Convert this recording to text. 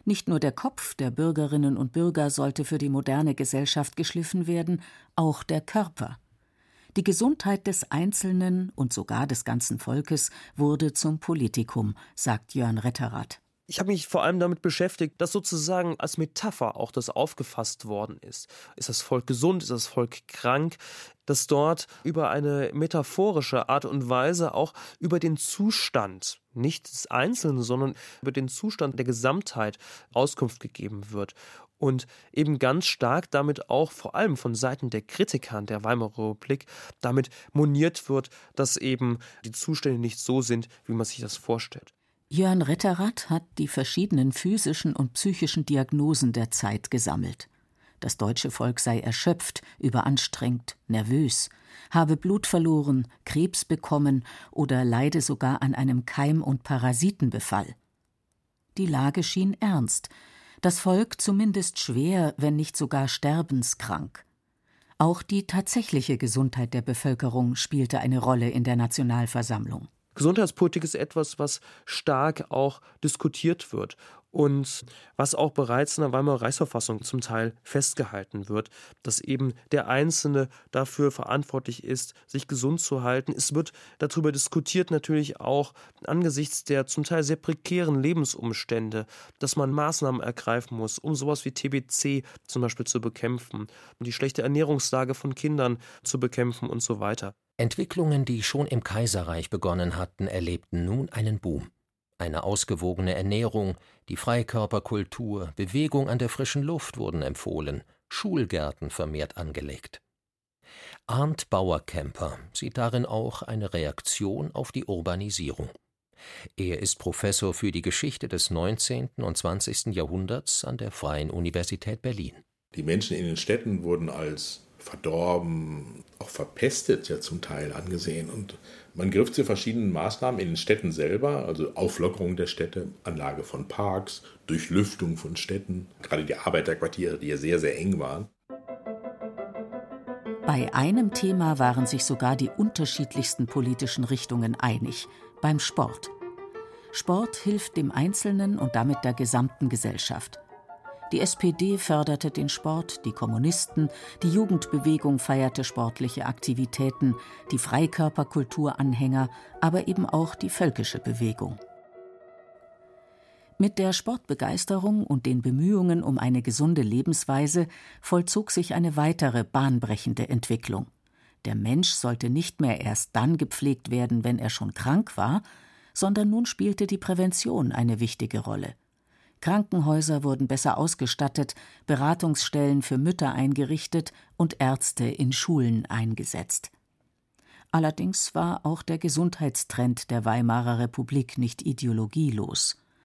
Nicht nur der Kopf der Bürgerinnen und Bürger sollte für die moderne Gesellschaft geschliffen werden, auch der Körper. Die Gesundheit des Einzelnen und sogar des ganzen Volkes wurde zum Politikum, sagt Jörn Retterath. Ich habe mich vor allem damit beschäftigt, dass sozusagen als Metapher auch das aufgefasst worden ist. Ist das Volk gesund, ist das Volk krank? Dass dort über eine metaphorische Art und Weise auch über den Zustand, nicht des Einzelnen, sondern über den Zustand der Gesamtheit Auskunft gegeben wird. Und eben ganz stark damit auch vor allem von Seiten der Kritiker der Weimarer Republik damit moniert wird, dass eben die Zustände nicht so sind, wie man sich das vorstellt. Jörn Retterath hat die verschiedenen physischen und psychischen Diagnosen der Zeit gesammelt. Das deutsche Volk sei erschöpft, überanstrengt, nervös, habe Blut verloren, Krebs bekommen oder leide sogar an einem Keim- und Parasitenbefall. Die Lage schien ernst, das Volk zumindest schwer, wenn nicht sogar sterbenskrank. Auch die tatsächliche Gesundheit der Bevölkerung spielte eine Rolle in der Nationalversammlung. Gesundheitspolitik ist etwas, was stark auch diskutiert wird und was auch bereits in der Weimarer Reichsverfassung zum Teil festgehalten wird, dass eben der Einzelne dafür verantwortlich ist, sich gesund zu halten. Es wird darüber diskutiert natürlich auch angesichts der zum Teil sehr prekären Lebensumstände, dass man Maßnahmen ergreifen muss, um sowas wie TBC zum Beispiel zu bekämpfen, um die schlechte Ernährungslage von Kindern zu bekämpfen und so weiter. Entwicklungen, die schon im Kaiserreich begonnen hatten, erlebten nun einen Boom. Eine ausgewogene Ernährung, die Freikörperkultur, Bewegung an der frischen Luft wurden empfohlen, Schulgärten vermehrt angelegt. Arndt Bauer-Kemper sieht darin auch eine Reaktion auf die Urbanisierung. Er ist Professor für die Geschichte des 19. und 20. Jahrhunderts an der Freien Universität Berlin. Die Menschen in den Städten wurden als verdorben, auch verpestet ja zum Teil angesehen. Und man griff zu verschiedenen Maßnahmen in den Städten selber, also Auflockerung der Städte, Anlage von Parks, Durchlüftung von Städten, gerade die Arbeiterquartiere, die ja sehr, sehr eng waren. Bei einem Thema waren sich sogar die unterschiedlichsten politischen Richtungen einig: beim Sport. Sport hilft dem Einzelnen und damit der gesamten Gesellschaft. Die SPD förderte den Sport, die Kommunisten, die Jugendbewegung feierte sportliche Aktivitäten, die Freikörperkulturanhänger, aber eben auch die völkische Bewegung. Mit der Sportbegeisterung und den Bemühungen um eine gesunde Lebensweise vollzog sich eine weitere bahnbrechende Entwicklung. Der Mensch sollte nicht mehr erst dann gepflegt werden, wenn er schon krank war, sondern nun spielte die Prävention eine wichtige Rolle. Krankenhäuser wurden besser ausgestattet, Beratungsstellen für Mütter eingerichtet und Ärzte in Schulen eingesetzt. Allerdings war auch der Gesundheitstrend der Weimarer Republik nicht ideologielos.